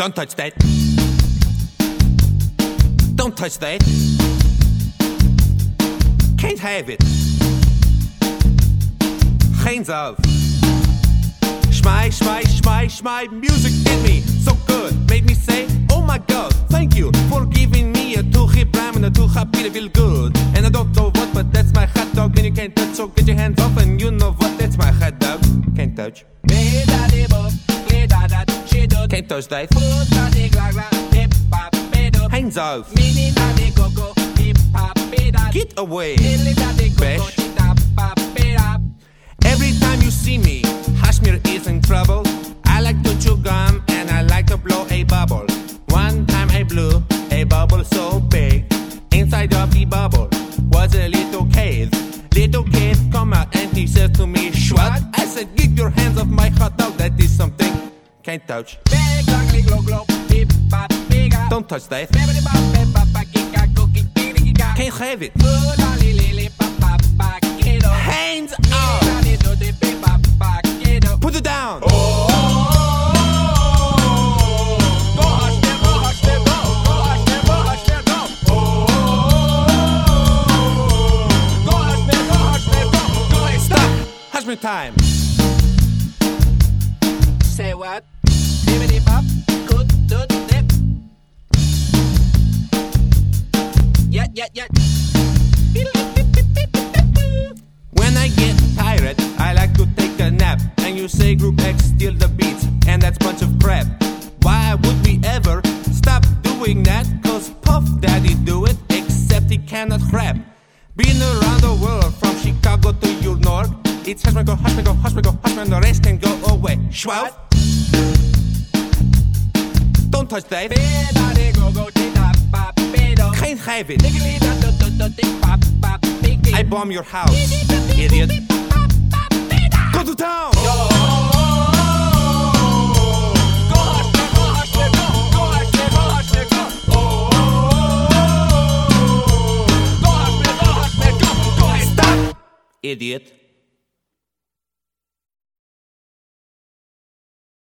Don't touch that. Don't touch that. Can't have it. Hands off. Schmai, music in me, so good. Made me say, oh my God, thank you for giving me a tuchip ram and a tuchapira feel good. And I don't know what, but that's my hot dog. And you can't touch, so get your hands off. And you know what, that's my hot dog. Can't touch. Can't touch that. Hands off. Get away, Besh. Every time you see me, Hashmir is in trouble. I like to chew gum and I like to blow a bubble. One time I blew a bubble so big. Inside of the bubble was a little kid. Little kid come out and he says to me, "What?" I said, "Get your hands off my hot dog. That is something can't touch." Don't touch that. Can't have it. Hands up. Put it down. Stop. Hashmir time. Say what? Bibbidi bop, good, dip. Yeah. When I get tired, I like to take a nap. And you say Group X steal the beats, and that's bunch of crap. Why would we ever stop doing that? Cause Puff Daddy do it, except he cannot rap. Been around the world, from Chicago to your north. It's Hashmir go, and the rest can go away. Schwab. Don't touch that. Can't have it. I bomb your house, idiot. Go to town. Stop, idiot.